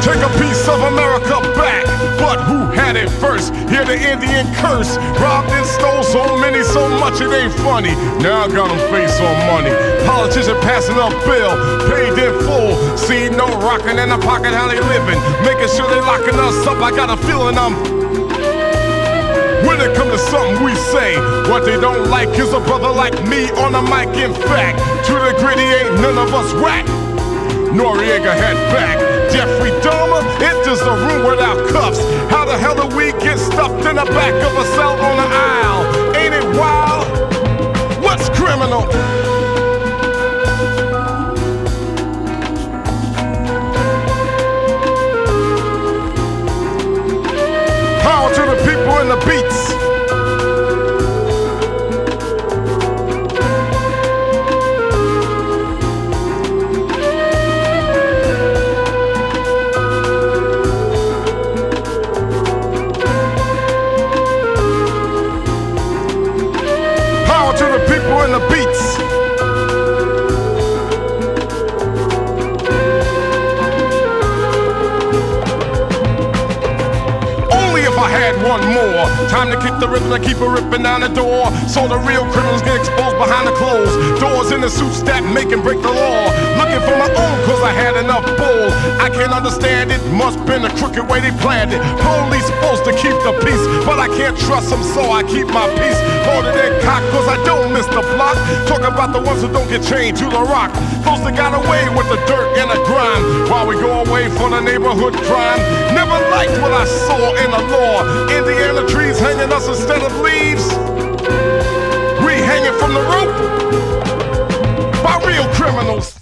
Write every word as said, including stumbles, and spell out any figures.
Take a piece of America back, but who had it first? Hear the Indian curse. Robbed and stole so many, so much it ain't funny. Now I got them face on money. Politician passing a bill, paid in full. See no rockin' in the pocket, how they living. Making sure they locking us up. I got a feeling I'm. When it comes to something we say, what they don't like is a brother like me on the mic. In fact, to the gritty ain't none of us whack. Noriega head back. Jeffrey Dahmer enters the room without cuffs. How the hell do we get stuffed in the back of a cell on the aisle? Ain't it wild? What's criminal? Power to the people in the beats. In the beats. Only if I had one more time to kick the rhythm and keep it ripping down the door, so the real criminals get exposed behind the closed doors in the suits that make and break the law. Looking for my own cause I had enough bull. I can't understand it, must been a crooked way they planned it. Police supposed to keep the peace, but I can't trust them, so I keep my peace. Loaded in cock cause I don't miss the block. Talk about the ones who don't get chained to the rock. Those that got away with the dirt and the grime, while we go away for the neighborhood crime. Never liked what I saw in the law. Indiana trees hanging us instead of leaves. We hanging from the rope by real criminals.